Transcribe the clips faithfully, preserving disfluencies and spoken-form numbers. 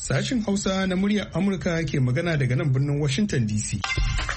Sashin Hausa na muryar Amurka ke magana daga nan birnin Washington D C.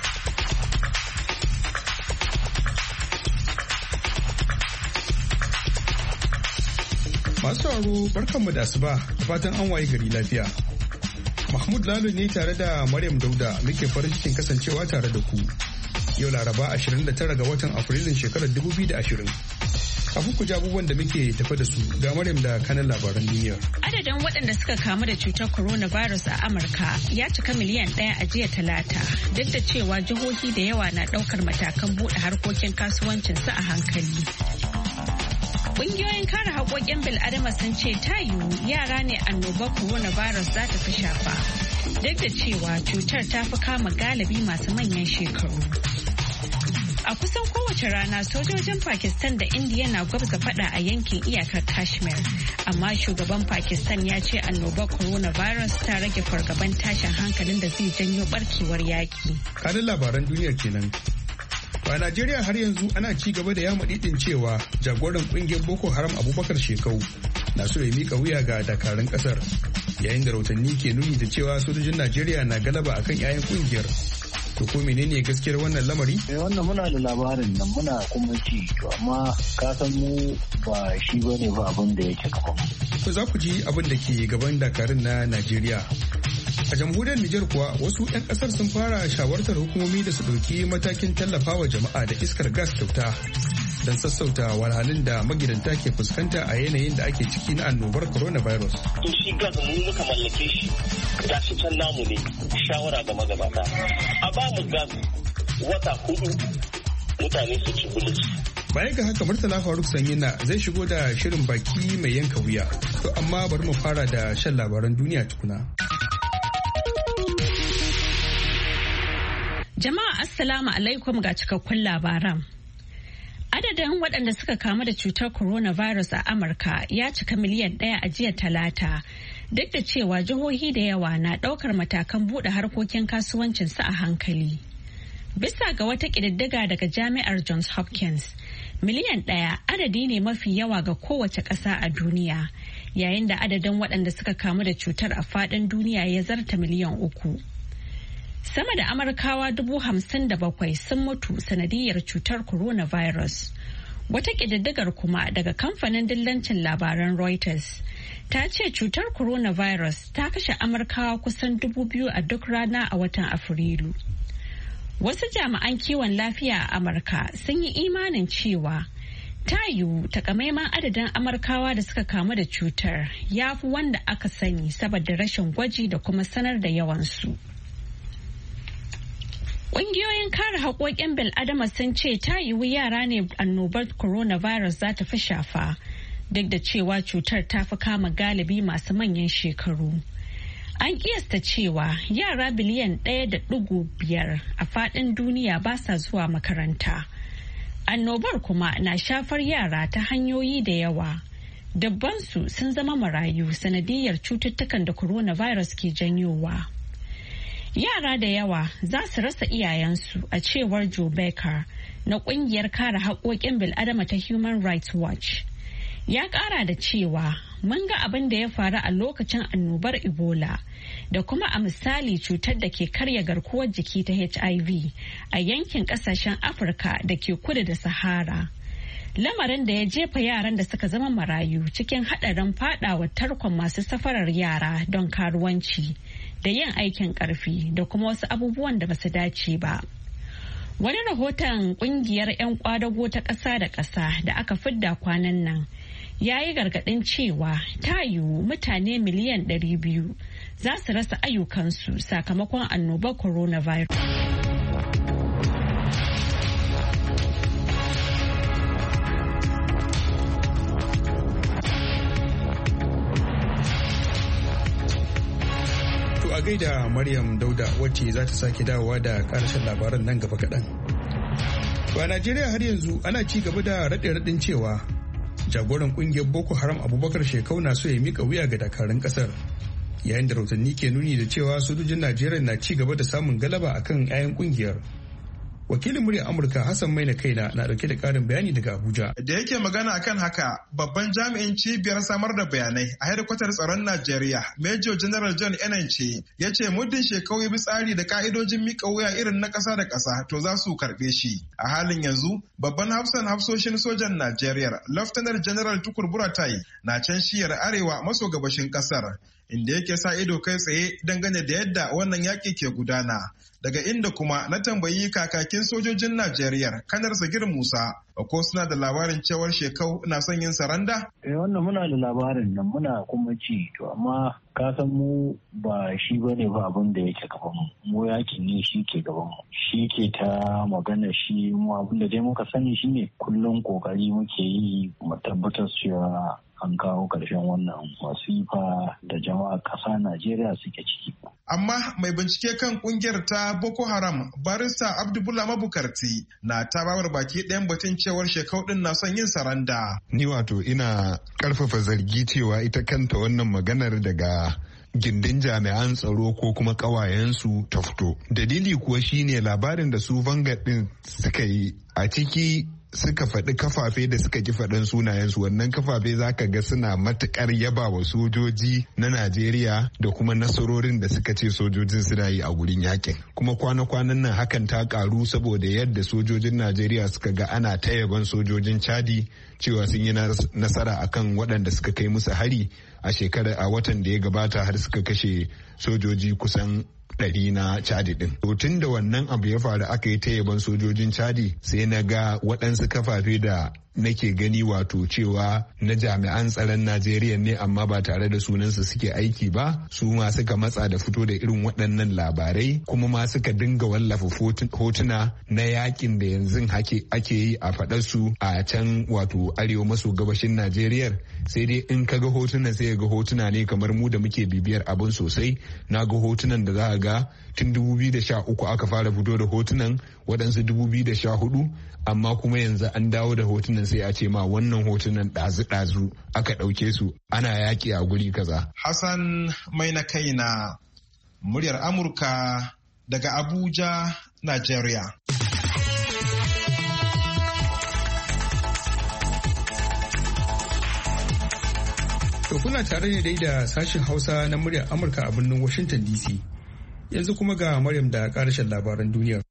Masu sauraro barkanmu da asuba da fatan an waye gari lafiya. Mahmud Lalo ne tare da Maryam Dauda muke farin cikin kasancewa tare da ku. Yau Laraba ashirin da tara ga watan Afrilun shekarar dubu biyu da ashirin. Kafin ku ji abubuwan da muke tafa da su ga Maryam da kanan labaran duniya. Adadin waɗanda suka kamu da cutar coronavirus a Amurka ya cika miliyan ɗaya a jiya Talata, duk da cewa jihohi da yawa na ɗaukar matakan buɗe harkokin kasuwancinsu a hankali. Ƙungiyoyin kare haƙoƙin bil'adama sun ce ta yiwu yara ne annobar coronavirus za ta fi shafa, duk da cewa cutar ta fi kama galibi masu manyan shekaru. A kusan kowace rana sojojin Pakistan da Indiya na gwabza fada a yankin iyakar Kashmir, amma shugaban Pakistan ya ce annobar coronavirus ta rage fargaban tashin hankalin da zai janyo barkewar yaki. Kanin labaran duniyar kenan. A Najeriya har yanzu ana ci gaba da yama didin cewa jagoran kungiyar Boko Haram Abubakar Shekau na so ya mika wuya ga dakarun kasar, yayin da rahotanni ke nuni da cewa sojojin Najeriya na galaba akan 'ya'yan kungiyar. To ko menene gaskiyar wannan lamari? Eh wannan muna da labarin nan muna kuma ci to amma ka san mu ba shi bane ba abin da yake gaba. To za ku ji abin da ke gaban dakarun na Najeriya. A jamhuriyar Nijar kuwa wasu 'yan kasar sun fara shawartar hukumomi da su ɗauki matakin tallafawa jama'a da iskar gas kyauta don sassauta wahalhalun da magidanta ke fuskanta a yanayin da ake ciki na annobar coronavirus. To shi gas mu muka mallake shi, gashi can namu ne, shawara ga magabata. A ba mu gas wata hudu mutane su ci bulus. Bayan ga haka Murtala Faruk Sanyina zai shigo da shirin baki mai yanka wuya. To amma bari mu fara da shan labaran duniya tukuna. Jama'a Assalamu alaikum ga cikakkun labaran. Adadin waɗanda suka kamu da cutar coronavirus a Amurka ya cika miliyan ɗaya a jiya Talata, duk da cewa jihohi da yawa na ɗaukar matakan buɗe harkokin kasuwancinsu a hankali. Bisa ga wata ƙididdiga daga Jami'ar Johns Hopkins, miliyan ɗaya adadi ne mafi yawa ga kowace ƙasa a duniya, yayin da adadin waɗanda suka kamu da cutar a faɗin duniya ya zarta miliyan uku. Sama da Amurkawa dubu hamsin da bakwai sun mutu sanadiyar cutar coronavirus. Wata ƙididdigar kuma daga kamfanin dillancin labaran Reuters ta ce cutar coronavirus ta kashe Amurkawa kusan dubu biyu a duk rana a watan Afrilu. Wasu jami'an kiwon lafiya a Amurka sun yi imanin cewa ta yiwu takamaiman adadin Amurkawa da suka kamu da cutar ya fi wanda aka sani saboda rashin gwaji da kuma sanar da yawansu. Ƙungiyoyin kare haƙoƙin bil'adama sun ce ta yiwu yara ne annobar coronavirus za ta fi shafa, duk da cewa cutar ta fi kama galibi masu manyan shekaru. An kiyasta cewa yara biliyan ɗaya da ɗigo biyar a faɗin duniya ba sa zuwa makaranta. Annobar kuma na shafar yara ta hanyoyi da yawa. Dabbansu sun zama marayu sanadiyar cututtukan da coronavirus ke janyowa. Yara da yawa za su rasa iyayensu a cewar Joe Becker na kungiyar kare haƙoƙin bil'adama ta Human Rights Watch. Ya ƙara da cewa mun ga abin da ya faru a lokacin annobar Ebola da kuma a misali cutar da ke karya garkuwar jiki ta H I V a yankin ƙasashen Afirka da ke kudu da Sahara. Lamarin da ya jefa yaran da suka zama marayu cikin haɗarin faɗawa tarkon masu safarar yara don karuwanci da yin aikin ƙarfi da kuma wasu abubuwan da basu dace ba. Wani rahoton ƙungiyar 'yan kwadago ta ƙasa da ƙasa da aka fidda kwanan nan ya yi gargaɗin cewa ta yiwu mutane miliyan ɗari biyu za su rasa ayyukansu sakamakon annobar coronavirus. A gaida Maryam Dauda wacce za ta sake dawowa da karshen labaran nan gaba kaɗan. A Najeriya har yanzu ana ci gaba da raɗe-raɗin cewa jagoran ƙungiyar Boko Haram Abubakar Shekau na so ya mika wuya ga dakarun ƙasar, yayin da rahotanni ke nuni da cewa sojojin Najeriya na ci gaba da samun galaba akan 'ya'yan ƙungiyar. Wakilin muryar Amurka Hassan Maina Kaina na dauke da karin bayani daga Abuja. Da yake magana akan haka, babban jami'in cibiyar samar da bayanai a hedikwatar tsaron Najeriya, Major General John Enenche, ya ce muddin shekau ya bi tsari da ka'idojin mika wuya irin na ƙasa da ƙasa to za su karɓe shi. A halin yanzu, babban hafsan hafsoshin sojan Najeriya, Lieutenant General Tukur Buratai, na can shiyar arewa maso gabashin ƙasar, inda yake sa ido kai tsaye dangane da yadda wannan yaƙi ke gudana. Daga inda kuma na tambayi kakakin sojojin Najeriya, Kanar Sagir Musa, ko suna da labarin cewar shekau na son yin saranda? Eh wannan muna da labarin nan muna kuma ci to amma ka san mu ba shi bane ba abin da yake gaban mu. Mu yakin ne shi ke gaban mu. Shi ke ta magana shi mu abin da dai muka sani shine kullum kokari muke yi mu tabbatar cewa an kawo ƙarshen wannan masifa da jama'a ƙasa Najeriya suke ciki. Amma mai bincike kan kungiyar ta Boko Haram, Barista Abdullah Mabukarti, na ta bawar baki ɗayan batun cewar shekau ɗin na son yin saranda. Ni wato ina ƙarfafa zargi cewa ita kanta wannan maganar daga gindin jami'an tsaro ko kuma ƙawayensu ta fito. Dalili kuwa shine labarin da su Vanguard ɗin suka yi a ciki suka faɗi kafafe da suka ki faɗin sunayensu. Wannan kafafe za ka ga suna matuƙar yaba wa sojoji na Najeriya da kuma nasarorin da suka ce sojojin suna yi a gurin yakin. Kuma kwana-kwanan nan hakan ta ƙaru saboda yadda sojojin Najeriya suka ga ana ta yaban sojojin Chadi cewa sun yi nasara akan waɗanda suka kai musu hari a shekarar a watan da ya gabata har suka kashe sojoji kusan ɗari na Chadi ɗin. To tun da wannan abu ya faru aka yi ta yaban sojojin Chadi sai na ga waɗansu kafafe da nake gani wato cewa na jami'an tsaron Najeriya ne amma ba tare da sunansu suke aiki ba, su ma suka matsa da fito da irin waɗannan labarai kuma ma suka dinga wallafa hotuna na yakin da yanzu ake yi a faɗar su a can wato arewa maso gabashin Najeriya. Sai dai in ka ga hotunan sai ga hotuna ne kamar mu da muke bibiyar abin sosai. Na ga hotunan da za a ga tun dubu biyu da sha uku aka fara fito da hotunan, waɗansu dubu biyu da sha hudu, amma kuma yanzu an dawo da hotunan sai a ce ma wannan hotunan ɗazu-ɗazu aka ɗauke su ana yaƙi a guri kaza. Hassan mai na kai na muryar Amurka daga Abuja, Najeriya. To kuna tare ne dai da sashen Hausa na muryar Amurka a birnin Washington D C. Yanzu kuma ga Maryam da ƙarshen labaran duniya.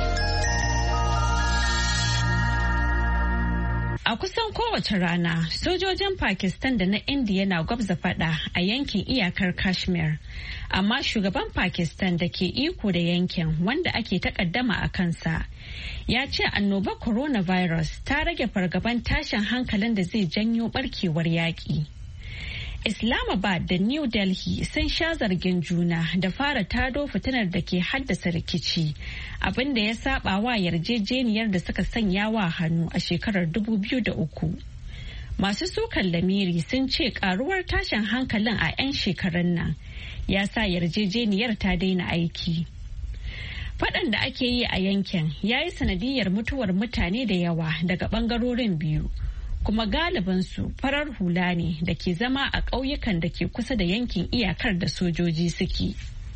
A kusan kowace rana, sojojin Pakistan da na Indiya na gwabza fada a yankin iyakar Kashmir. Amma shugaban Pakistan da ke iko da yankin wanda ake takaddama a kansa ya ce annobar coronavirus ta rage fargaban tashin hankalin da zai janyo barkewar yaƙi. Islamabad da New Delhi sun sha zargin juna da fara tado fitinar da ke haddasa rikici, abin da ya saba wa yarjejeniyar da suka sanya wa hannu a shekarar dubu biyu da uku. Masu sukan lamiri sun ce karuwar tashin hankalin a 'yan shekarun nan ya sa yarjejeniyar ta daina aiki. Faɗan da ake yi a yankin ya yi sanadiyar mutuwar mutane da yawa daga ɓangarorin biyu. Kuma galibinsu farar hula ne da ke zama a ƙauyukan da ke kusa da yankin iyakar da sojoji suke.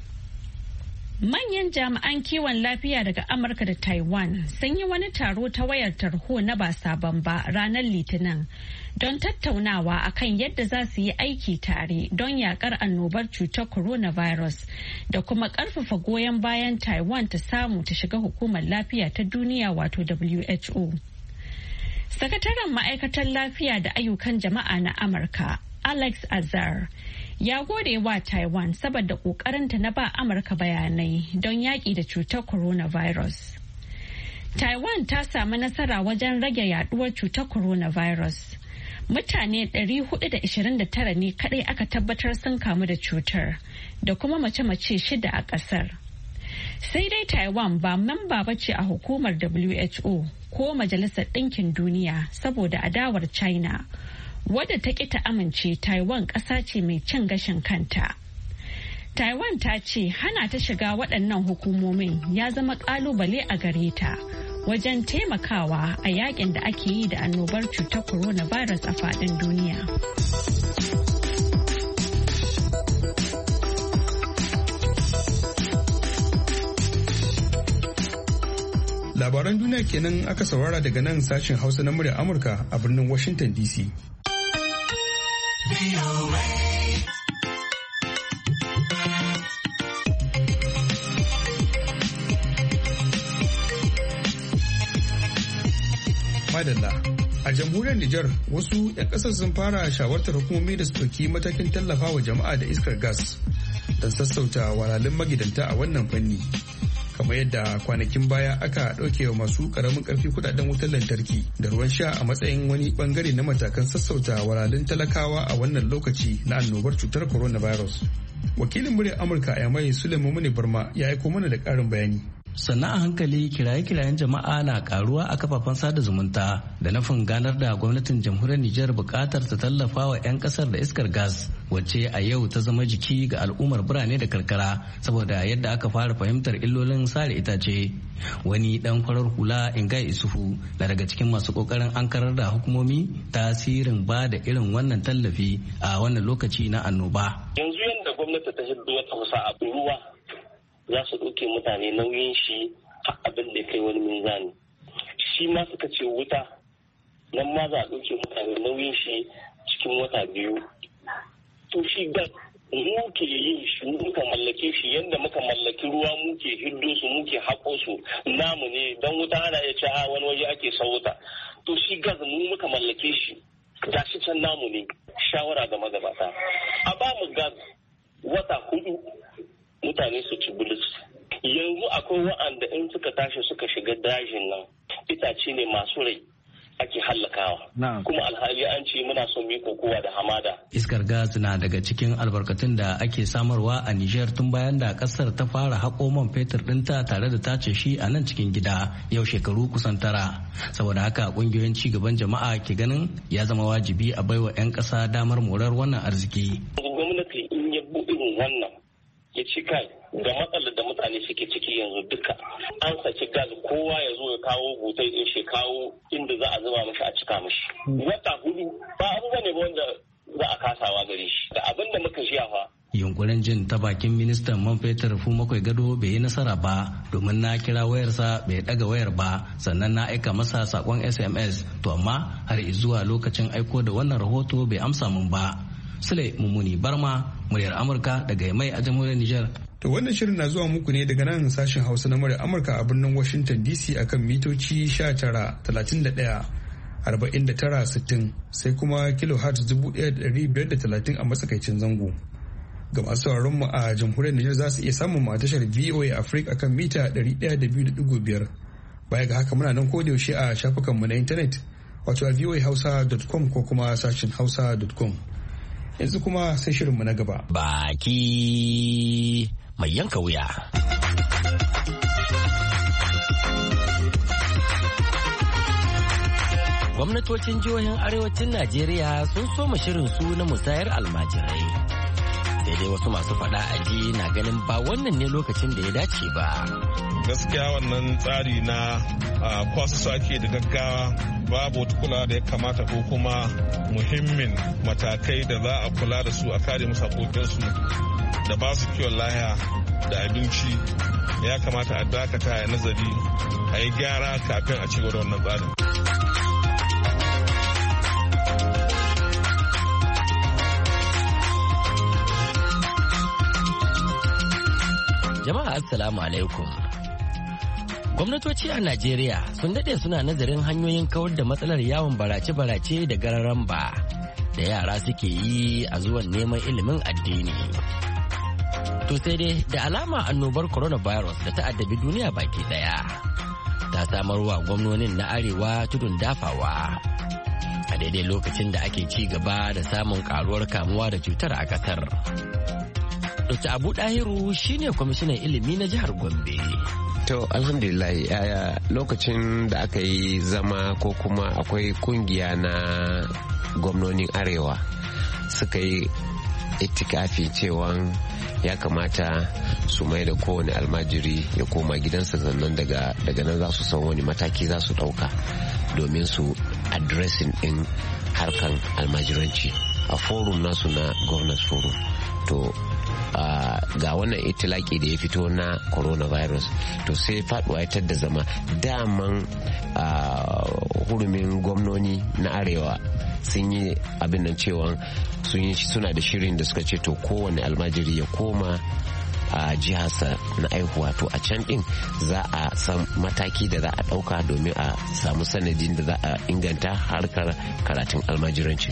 Manyan jami'an kiwon lafiya daga Amurka da Taiwan sun yi wani taro ta wayar tarho na ba sabon ba ranar Litinin don tattaunawa akan yadda za su yi aiki tare don yakar annobar cutar coronavirus da kuma ƙarfafa goyon bayan Taiwan ta samu ta shiga hukumar lafiya ta duniya wato W H O. Sakataren ma'aikatar lafiya da ayyukan jama'a na Amurka, Alex Azar, ya gode wa Taiwan saboda ƙoƙarinta na ba Amurka bayanai don yaƙi da cutar coronavirus. Taiwan ta samu nasara wajen rage yaduwar cutar coronavirus. Mutane ɗari hudu da ishirin da tara ne kaɗai aka tabbatar sun kamu da cutar, da kuma mace-mace shida a ƙasar. Sai dai Taiwan ba mamba bace a hukumar W H O ko Majalisar Ɗinkin Duniya saboda adawar China, wadda ta ƙi ta amince Taiwan ƙasa ce mai cin gashin kanta. Taiwan ta ce hana ta shiga waɗannan hukumomin ya zama ƙalubale a gare ta wajen taimakawa a yakin da ake yi da annobar cutar coronavirus a faɗin duniya. Labaran duniya kenan aka saurara daga nan sashen Hausa na muryar Amurka a birnin Washington D C. Madalla. A jamhuriyar Nijar wasu 'yan ƙasar sun fara shawartar hukumomi da su ɗauki matakin tallafa wa jama'a da iskar gas don sassauta wahalhalun magidanta a wannan fanni. Kamar yadda kwanakin baya aka ɗauke wa masu ƙaramin ƙarfi kudaden wutar lantarki da ruwan sha a matsayin wani bangare na matakan sassauta wahalhalun talakawa a wannan lokaci na annobar cutar coronavirus. Wakilin muryar Amurka a Yamai Suleiman Muni Barma ya aiko mana da ƙarin bayani. Sannan a hankali kiraye-kirayen jama'a na karuwa a kafafen sada zumunta da nufin ganar da gwamnatin jamhuriyar Nijar bukatar ta tallafa wa 'yan kasar da iskar gas wacce a yau ta zama jiki ga al'ummar birane da karkara saboda yadda aka fara fahimtar illolin sare itace. Wani dan farar hula Ingai Isufu na daga cikin masu kokarin ankarar da hukumomi tasirin ba da irin wannan tallafi a wannan lokaci na annoba. Yanzu yadda gwamnati ta hiddo wata wasa a ruwa za su ɗauke mutane nauyin shi a abin da kai wani mizani. Shi ma suka ce wuta nan ma za a ɗauke mutane nauyin shi cikin wata biyu. To shi gas mu ke yin shi muka mallake shi yadda muka mallaki ruwa muke hiddo su muke haƙo su namu ne don wuta ana iya ce a wani waje ake sauta. To shi gas mu muka mallake shi gashi can namu ne. Shawara ga magabata a ba mu gas wata hudu mutane su ci bulus. Yanzu akwai wa'anda in suka tashi suka shiga dajin nan itace ne masu rai ake hallakawa. Kuma alhali an ce muna son miko kowa da hamada. Iskar gas na daga cikin albarkatun da ake samarwa a Nijar tun bayan da kasar ta fara haƙo man fetur ɗinta tare da tace shi a nan cikin gida yau shekaru kusan tara. Saboda haka ƙungiyoyin ci gaban jama'a ke ganin ya zama wajibi a baiwa 'yan ƙasa damar morar wannan arziki. Gwamnati in ya bu irin wannan ya ce kai ga matsalar da mutane suke ciki yanzu duka an saki gas kowa ya zo ya kawo butai din shi kawo inda za a zuba mashi a cika mashi wata hudu ba abu bane ba wanda za a kasawa gare shi da abin da muka shi fa. Yunkurin jin ta bakin ministan man fetur Fumakwai Gado bai yi nasara ba domin na kira wayarsa bai daga wayar ba sannan na aika masa sakon S M S to amma har zuwa lokacin aiko da wannan rahoto bai amsa min ba. Sule Mummuni Barma, muryar Amurka daga Yamai a jamhuriyar Nijar. To wannan shirin na zuwa muku ne daga nan sashen Hausa na muryar Amurka a birnin Washington D C akan mitoci sha tara, talatin da ɗaya, arba'in da tara, sittin sai kuma kilohertz dubu ɗaya da ɗari biyar da talatin a matsakaicin zango. Ga masu sauraron mu a jamhuriyar Nijar za su iya samun mu a tashar V O A Africa akan mita ɗari ɗaya da biyu da ɗigo biyar. Baya ga haka muna nan kodayaushe a shafukanmu na intanet wato a voa hausa dot com ko kuma sashen hausa dot com. Yanzu kuma sai shirinmu na gaba. Baki mai yanka wuya. Gwamnatocin jihohin arewacin Najeriya sun soma shirin su na musayar almajirai. Sai dai wasu masu faɗa aji na ganin ba wannan ne lokacin da ya dace ba. Gaskiya wannan tsari na kwasu su ake da gaggawa babu wata kula da ya kamata ko kuma muhimmin matakai da za a kula da su a kare musu haƙoƙinsu da ba su kiwon lahiya da abinci ya kamata a dakata ya nazari a yi gyara kafin a ci gaba da wannan tsarin. Jama'a assalamu alaikum. Gwamnatoci a Najeriya sun daɗe suna nazarin hanyoyin kawar da matsalar yawon barace-barace da gararan ba da yara suke yi a zuwan neman ilimin addini. To sai dai da alama annobar coronavirus da ta addabi duniya baki daya ta samarwa gwamnonin na arewa tudun dafawa a daidai lokacin da ake ci gaba da samun karuwar kamuwa da cutar a ƙasar. Dokta Abu Dahiru shine kwamishinan ilimi na jihar Gombe. To alhamdulillah yaya lokacin da aka yi zama ko kuma akwai kungiya na gwamnonin arewa suka yi itikafi cewa ya kamata su mai da kowane almajiri ya koma gidansa sannan daga daga nan za su san wani mataki za su dauka domin su addressing din harkan almajiranci a forum nasu na governors forum. To uh, ga wannan itilaki da ya fito na coronavirus to sai faduwa ya tadda zama daman uh, hurumin gwamnoni na arewa sun yi abin nan cewa sun yi suna da shirin da suka ce to kowane almajiri ya koma a jiharsa na aihuwa to a can din za a san mataki da za a dauka domin a samu sanadin da za a inganta harkar karatun almajiranci.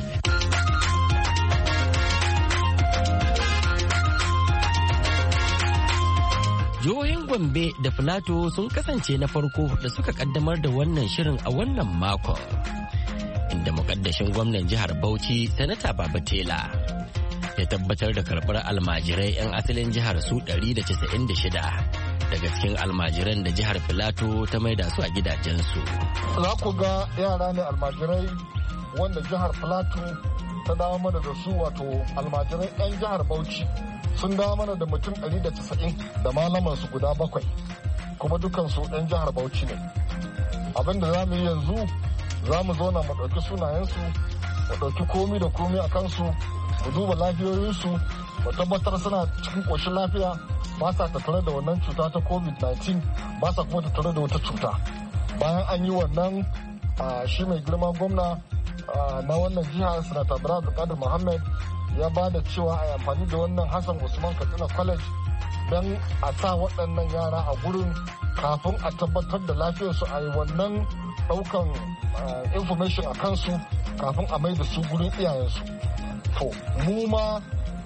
Jihohin Gombe da Filato sun kasance na farko da suka kaddamar da wannan shirin a wannan makon, inda mukaddashin gwamnan jihar Bauchi Sanata Babatela ya tabbatar da karɓar almajirai 'yan asalin jihar su ɗari da casa'in da shida daga cikin almajiran da jihar Filato ta maida su a gidajensu. Za ku ga yara ne almajirai wanda jihar Filato ta dawo mana da su, wato almajirai 'yan jihar Bauchi sun dawo mana da mutum ɗari da casa'in da malaman su guda bakwai, kuma dukansu 'yan jihar Bauchi ne. Abin da za mu yi yanzu za mu zauna mu ɗauki sunayensu, mu ɗauki komi da komi a kansu, mu duba lafiyoyinsu, mu tabbatar suna cikin ƙoshin lafiya, ba sa tattare da wannan cuta ta covid nineteen, ba sa kuma tattare da wata cuta. Bayan an yi wannan, shi mai girma gwamna na wannan jiha Sanata Bala Abdulkadir Muhammad ya ba da cewa a yi amfani da wannan Hassan Usman Katsina College don a sa waɗannan yara a gurin kafin a tabbatar da lafiyarsu, a yi wannan ɗaukan information a kansu kafin a mai da su gurin iyayensu. To, mu ma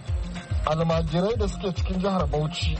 almajirai da suke cikin jihar Bauchi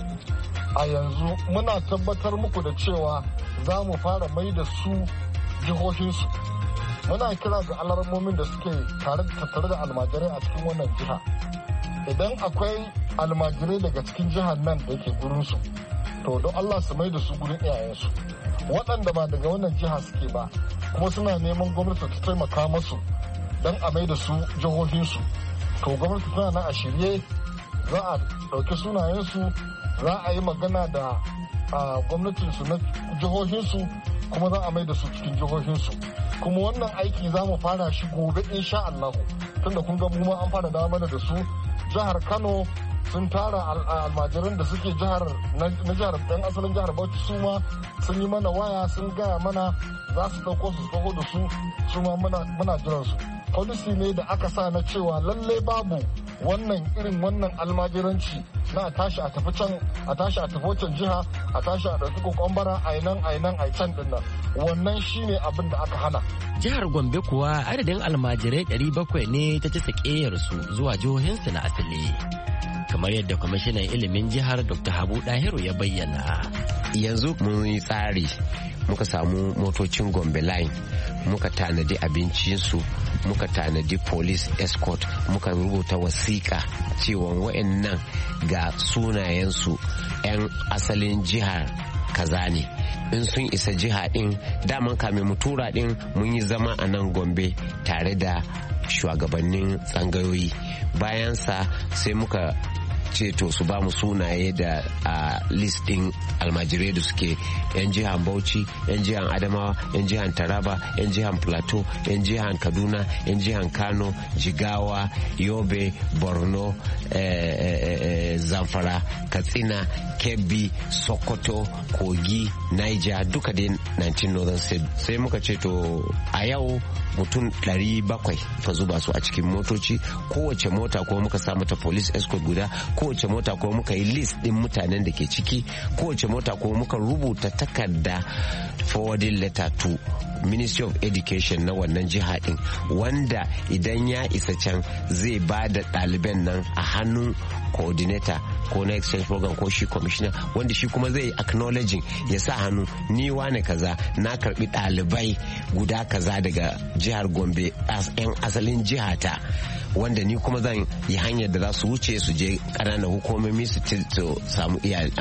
a yanzu muna tabbatar muku da cewa za mu fara mai da su jihohinsu. Muna kira ga alarmomin da suke tattare da almajirai a cikin wannan jiha. Idan akwai almajirai daga cikin jihar nan da yake gurinsu, to don Allah su mai da su gurin iyayensu. Waɗanda ba daga wannan jiha suke ba kuma suna neman gwamnati ta taimaka masu don a mai da su jihohinsu, to gwamnati tana nan a shirye, za a ɗauki sunayensu, za a yi magana da gwamnatinsu na jihohinsu, kuma za a mai da su cikin jihohinsu. Kuma wannan aiki za mu fara shi gobe insha Allahu, tunda kun ga mu ma an fara dawo mana da su. Jihar Kano sun tara almajiran da suke jihar na jihar ɗan asalin jihar Bauchi, su ma sun yi mana waya, sun gaya mana za su ɗauko su taho da su, su ma muna jiran su. Policy ne da aka sa na cewa lalle babu wannan irin wannan almajiranci na a tashi a tafi can, a tashi a tafi wancan jiha, a tashi a ɗauki kokon bara a nan a nan a can ɗin nan. Wannan shine abin da aka hana. Jihar Gombe kuwa adadin almajirai ɗari bakwai ne ta ci sakeyarsu zuwa jihohinsu na asali, kamar yadda kwamishinan ilimin jihar Dr. Habu Dahiru ya bayyana. Yanzu mun yi tsari, muka samu motocin Gombe Line, muka tanadi abincinsu, muka tanadi police escort, muka rubuta wasiƙa cewa wa'annan ga sunayensu 'yan asalin jihar kaza ne. In sun isa jiha din, daman kamin mu tura din mun yi zama a nan Gombe tare da shugabannin tsangayoyi. Bayansa sai muka ce to su ba mu sunaye da a list din almajirai da suke yan jihar Bauchi, yan jihar Adamawa, yan jihar Taraba, yan jihar Plateau, yan jihar Kaduna, yan jihar Kano, Jigawa, Yobe, Borno, eh, eh, eh, Zamfara, Katsina, Kebbi, Sokoto, Kogi, Niger, duka dai nineteen Northern State. Sai muka ce to a yau mutum ɗari bakwai fa zuba su a cikin motoci, kowace mota kuma muka sa mata police escort guda, kowace mota kuma muka yi list din mutanen da ke ciki, kowace mota kuma muka rubuta takarda forwarding letter to Ministry of Education na wannan jiha din, wanda idan ya isa can zai ba da ɗaliban nan a hannun coordinator ko na exchange program ko shi commissioner, wanda shi kuma zai acknowledging ya sa hannu, ni wane kaza na karbi ɗalibai guda kaza daga jihar Gombe yan asalin jihata, wanda ni kuma zan yi hanyar da za su wuce su je ƙananan hukumomi su samu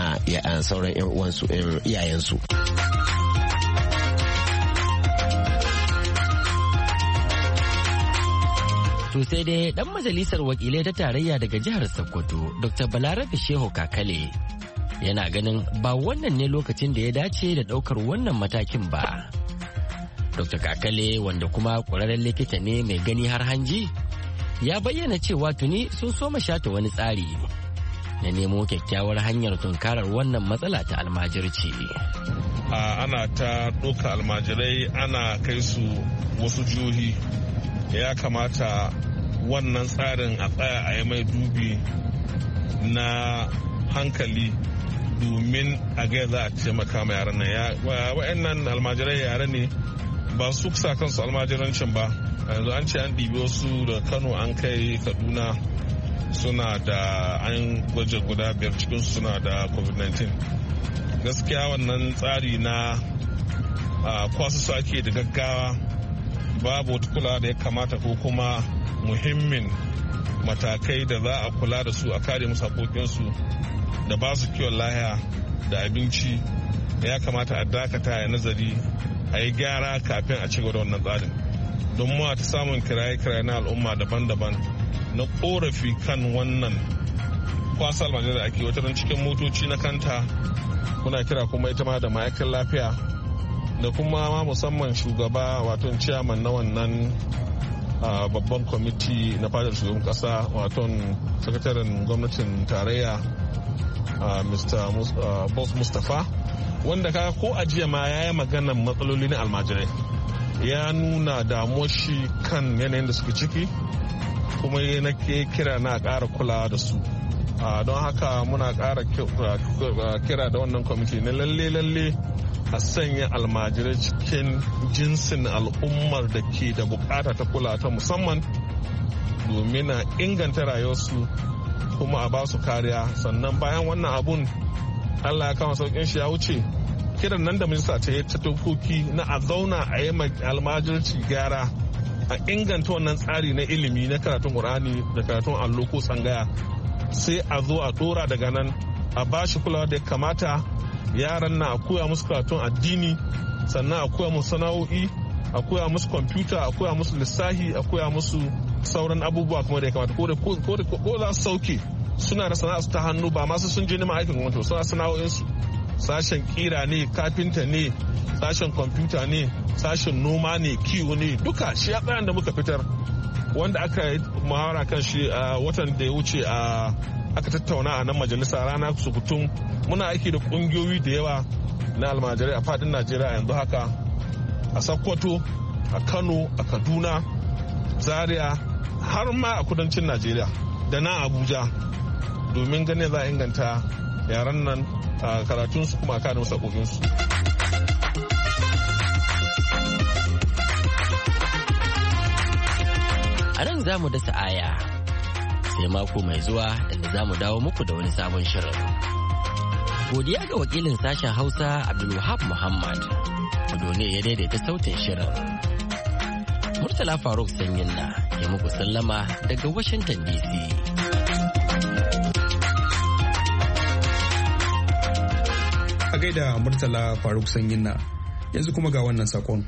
sauran yan uwansu iyayensu. To sai dai dan majalisar wakilai ta tarayya daga jihar Sokoto, Doctor Balarabe Shehu Kakale, yana ganin ba wannan ne lokacin da ya dace da daukar wannan matakin ba. Doctor Kakale, wanda kuma ƙwararren likita ne mai gani har hanji, ya bayyana cewa tuni sun soma shata wani tsari na nemo kyakkyawar hanyar tunkarar wannan matsala ta almajirci. Ana ta ɗauka almajirai ana kai su wasu jihohi, ya kamata wannan tsarin a tsaya a yi mai dubi na hankali domin a ga za a taimaka ma yaran nan. Wa'annan almajirai yare ne ba su sa kansu almajirancin ba. Yanzu an ce an ɗibi wasu da Kano an kai Kaduna suna da an gwaje guda biyar cikinsu suna da covid nineteen. Gaskiya wannan tsari na kwasu sake da gaggawa babu wata kula da ya kamata ko kuma muhimmin matakai da za a kula da su a kare musu haƙoƙinsu da ba su kiwon lahiya da abinci. Ya kamata a dakata ya nazari a yi gyara kafin a cigaba da wannan tsarin don mu ta samun kiraye-kiraye na al'umma daban-daban na korafi kan wannan kwasa almajirai da ake wata don cikin motoci na kanta. Muna kira kuma ita ma da ma'aikatan lafiya da kuma ma musamman shugaba wato ciyaman na wannan babban kwamiti na fadar shugaban kasa wato sakataren gwamnatin tarayya Mr. Boss Mustapha, wanda kaga ko ajiya ma ya yi maganan matsaloli na almajirai, ya nuna damuwar shi kan yanayin da suke ciki kuma na ke kira na ƙara kulawa da su. Don haka muna ƙara kira da wannan kwamiti na lalle-lalle a sanya almajirai cikin jinsin al'ummar da ke da bukata ta kula ta musamman domin a inganta rayuwarsu kuma a ba su kariya. Sannan bayan wannan abun Allah ya kama saukin shi ya wuce, kiran nan da minista ta yi ta dokoki na a zauna a yi almajirci gyara, a inganta wannan tsari na ilimi na karatun Qur'ani da karatun allo ko tsangaya, sai a zo a dora daga nan a ba shi kulawa da ya kamata. Yaran na a koya musu karatun addini, sannan a koya musu sana'o'i, a koya musu kwamfuta, a koya musu lissahi, a koya musu sauran abubuwa kuma da ya kamata ko za su sauke suna da sana'a ta hannu ba masu sun je neman aikin gwamnati, suna sana'o'insu. Sashen kira ne, kafinta ne, sashen kwamfuta ne, sashen noma ne, kiwo ne, duka shi a tsayin da muka fitar wanda aka yi muhawara kan shi a watan da ya wuce a aka tattauna a nan majalisa rana sukutun. Muna aiki da kungiyoyi da yawa na almajirai a fadin Najeriya yanzu haka, a Sokoto, a Kano, a Kaduna, Zaria, har ma a kudancin Najeriya da na Abuja, domin ganin za a inganta yaran nan karatunsu kuma a kare musu haƙoƙinsu. A nan za mu dasa aya sai mako mai zuwa inda za mu dawo muku da wani sabon shirin. Godiya ga wakilin sashen Hausa Abdulwahab Muhammad, ne ya daidaita sautin shirin. Murtala Faruk Sanyin na ya muku sallama daga Washington D C. A gaida Murtala Faruk Sanyin na, yanzu kuma ga wannan sakon.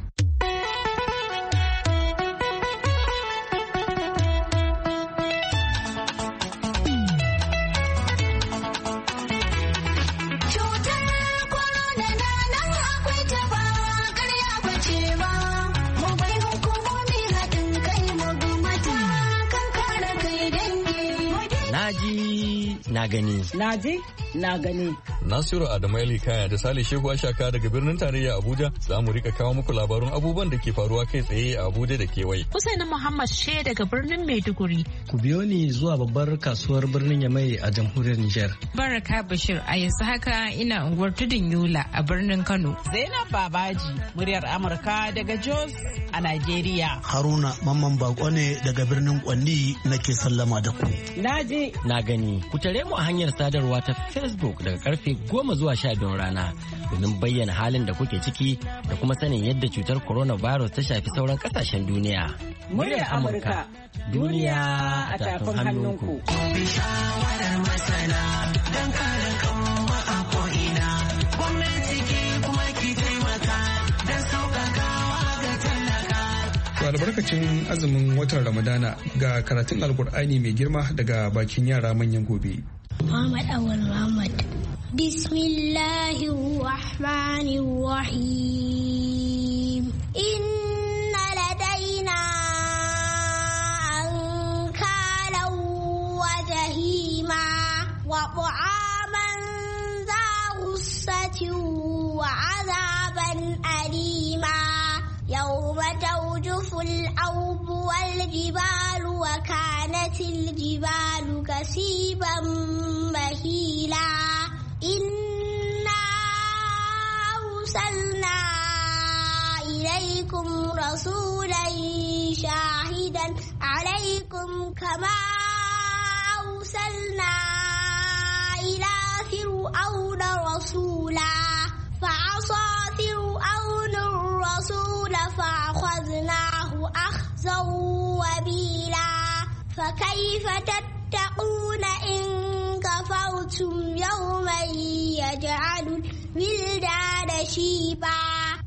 Na gani. Na ji, na gani. Nasiru Adamu Ali Kaya da Sale Shehu Ashaka daga birnin tarayya Abuja za mu rika kawo muku labarun abubuwan da ke faruwa kai tsaye a Abuja da kewaye. Husaina Muhammad She daga birnin Maiduguri. Ku biyo ni zuwa babbar kasuwar birnin Yamai a jamhuriyar Nijar. Baraka Bashir a yanzu haka ina unguwar Tudun Yola a birnin Kano. Zainab Babaji, muryar Amurka daga Jos a Najeriya. Haruna Mamman Bako ne daga birnin Kwandi nake sallama da ku. Na ji. Na gani. Ku tare mu a hanyar sadarwa ta Facebook daga karfe goma zuwa sha biyun rana domin bayyana halin da kuke ciki da kuma sanin yadda cutar coronavirus ta shafi sauran kasashen duniya. Muryar Amurka, duniya a tafin hannunku. Shawarar masana don kare kanmu a ko'ina. Gwamnati ke kuma ki taimaka don sauƙaƙawa ga talaka. Albarkacin azumin watan Ramadana ga karatun Alkur'ani mai girma daga bakin yara manyan gobe. Muhammad Awal Muhammad. Bismillahirrahmanirrahim. Inna ladaina ankalan wa jahima wa وعذابا أليما يوم توجف الأرض والجبال وكانت الجبال كثيبا مهيلا إنا أرسلنا إليكم رسولا شاهدا عليكم كما أرسلنا إلى فرعون رسولا فعصى فرعون الرسول فأخذناه أخذا وبيلا فكيف تتقون إن كفرتم يوما يجعل الولدان شيبا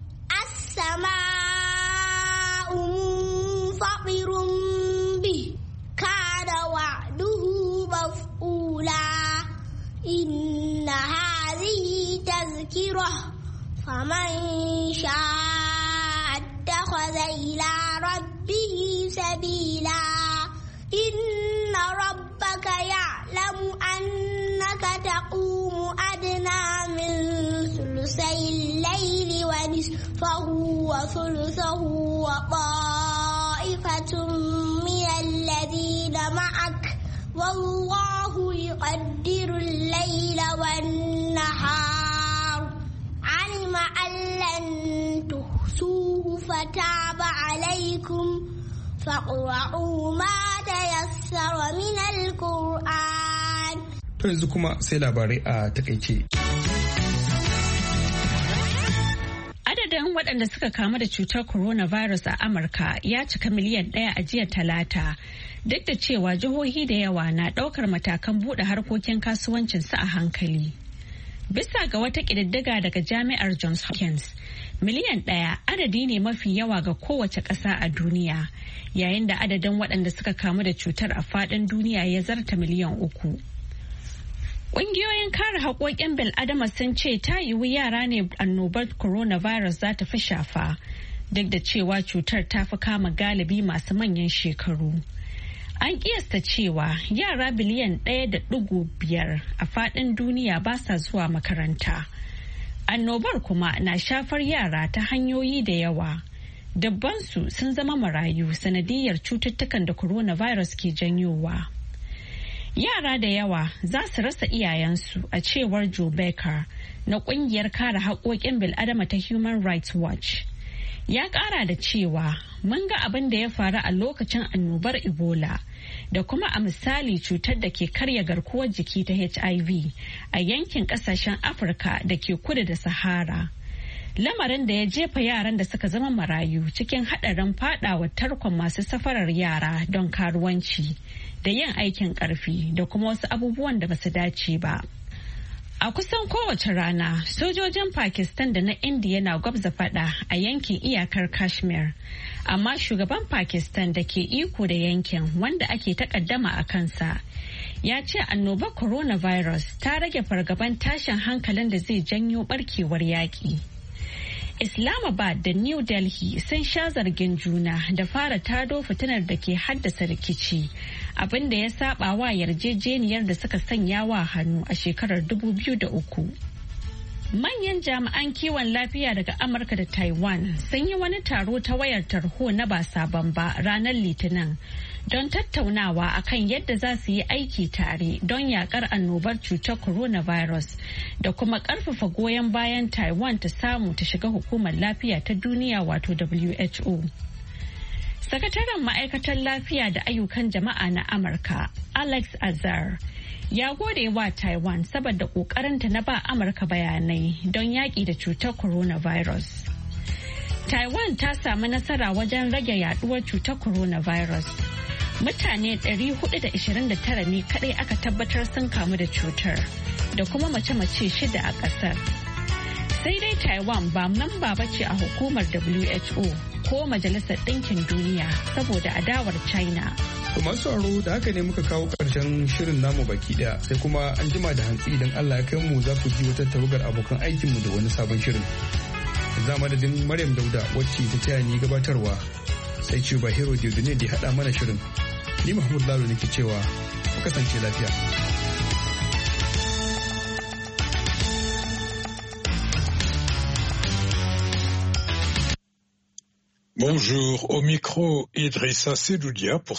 السماء منفطر به كان وعده مفعولا إن هذه تذكرة فمن شاء اتخذ إلى ربه سبيلا إن ربك يعلم أنك تقوم أدنى من ثلثي الليل ونصفه وثلثه وطائفة من الذين معك والله يقدر الليل والنهار علم أن لن تحصوه فتاب عليكم فاقرؤوا ما تيسر من القرآن. To yanzu kuma sai labarai a takaice. Adadin waɗanda suka kamu da cutar coronavirus a Amurka ya cika miliyan ɗaya a jiya Talata, duk da cewa jihohi da yawa na ɗaukar matakan buɗe harkokin kasuwancinsu a hankali. Bisa ga wata ƙididdiga daga Jami'ar Johns Hopkins, miliyan ɗaya adadi ne mafi yawa ga kowace ƙasa a duniya, yayin da adadin waɗanda suka kamu da cutar a faɗin duniya ya zarta miliyan uku. Ƙungiyoyin kare haƙoƙin bil'adama sun ce ta yiwu yara ne annobar coronavirus za ta fi shafa, duk da cewa cutar ta fi kama galibi masu manyan shekaru. An kiyasta cewa yara biliyan ɗaya da ɗigo biyar a faɗin duniya ba sa zuwa makaranta. Annobar kuma na shafar yara ta hanyoyi da yawa. Dabbansu sun zama marayu sanadiyar cututtukan da coronavirus ke janyowa. Yara da yawa za su rasa iyayensu a cewar Joe Becker na ƙungiyar kare haƙoƙin bil'adama ta Human Rights Watch. Ya ƙara da cewa mun ga abin da ya faru a lokacin annobar Ebola da kuma a misali cutar da ke karya garkuwar jiki ta H I V a yankin ƙasashen Afirka da ke kudu da Sahara. Lamarin da ya jefa yaran da suka zama marayu cikin haɗarin faɗawa tarkon masu safarar yara don karuwanci da yin aikin ƙarfi da kuma wasu abubuwan da basu dace ba. A kusan kowace rana, sojojin Pakistan da na Indiya na gwabza fada a yankin iyakar Kashmir. Amma shugaban Pakistan da ke iko da yankin wanda ake takaddama a kansa, ya ce annobar coronavirus ta rage fargaban tashin hankalin da zai janyo barkewar yaƙi. Islamabad da New Delhi sun sha zargin juna da fara tado fitinar da ke haddasa rikici, abin da ya saba wa yarjejeniyar da suka sanya wa hannu a shekarar dubu biyu da uku. Manyan jami'an kiwon lafiya daga Amurka da Taiwan sun yi wani taro ta wayar tarho na ba sabon ba ranar Litinin don tattaunawa akan yadda za su yi aiki tare don yakar annobar cutar coronavirus da kuma karfafa goyon bayan Taiwan ta samu ta shiga hukumar lafiya ta duniya wato W H O. Sakataren ma'aikatar lafiya da ayyukan jama'a na Amurka, Alex Azar, ya gode wa Taiwan saboda kokarinta na ba Amurka bayanai don yaƙi da cutar coronavirus. Taiwan ta samu nasara wajen rage yaduwar cutar coronavirus. Mutane ɗari hudu da ishirin da tara ne kadai aka tabbatar sun kamu da cutar da kuma mace-mace shida a ƙasar. Sai dai Taiwan ba mamba ba ce a hukumar W H O ko Majalisar Ɗinkin Duniya saboda adawar China. To masu sauraro da haka ne muka kawo ƙarshen shirin namu baki ɗaya sai kuma an jima da hantsi idan Allah ya kai mu za ku ji wata tawagar abokan aikinmu da wani sabon shirin. Za madadin Maryam Dauda wacce ta taya ni gabatarwa sai Cuba Hero Diodune da haɗa mana shirin. Ni Mahmud Lalo nake cewa ku kasance lafiya. Bonjour, au micro Idrissa Sedoudia pour